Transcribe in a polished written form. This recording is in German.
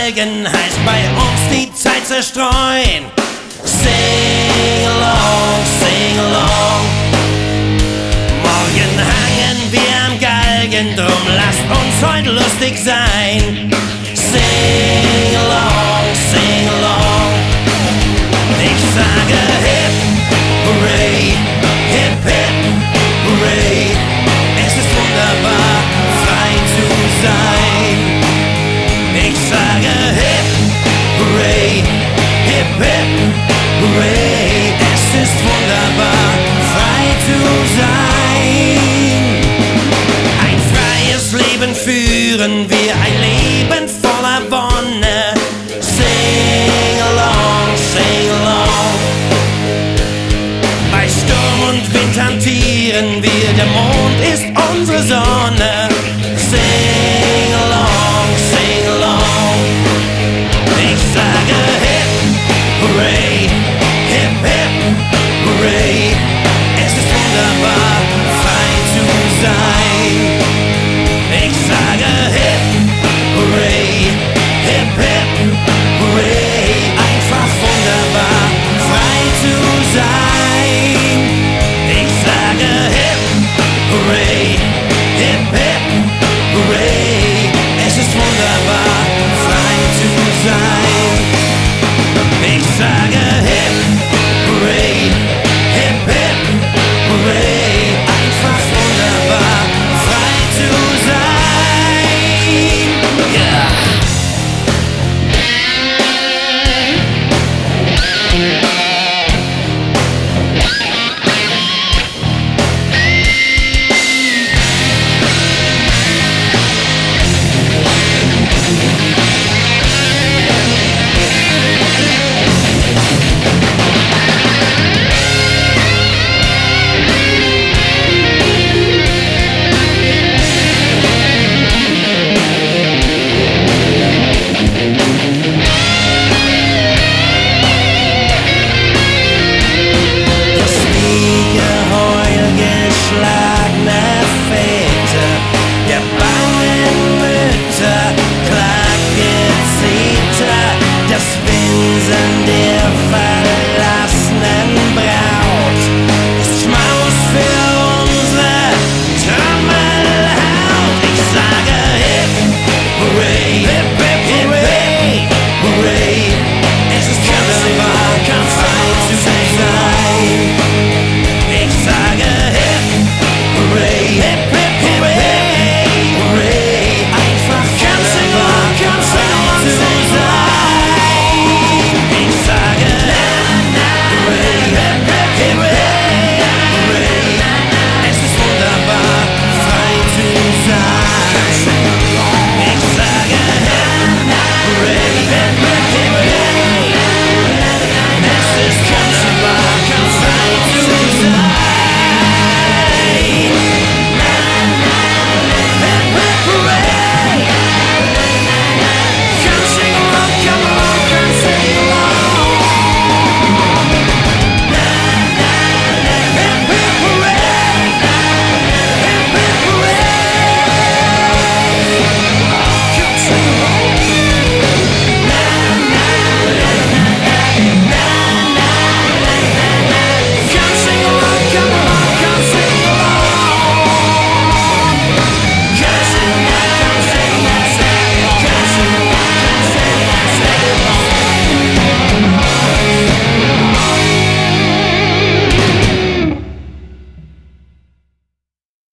Galgen heißt bei uns die Zeit zerstreuen. Sing along, sing along. Morgen hangen wir am Galgen, drum lasst uns heute lustig sein. Sing along, sing along. Ich sage hip, hooray, hip, hip, hooray. Es ist wunderbar, frei zu sein. Ich sage hip, hooray, hip, hip, hooray. Es ist wunderbar, frei zu sein. Ein freies Leben führen wir, ein Leben voller Wonne.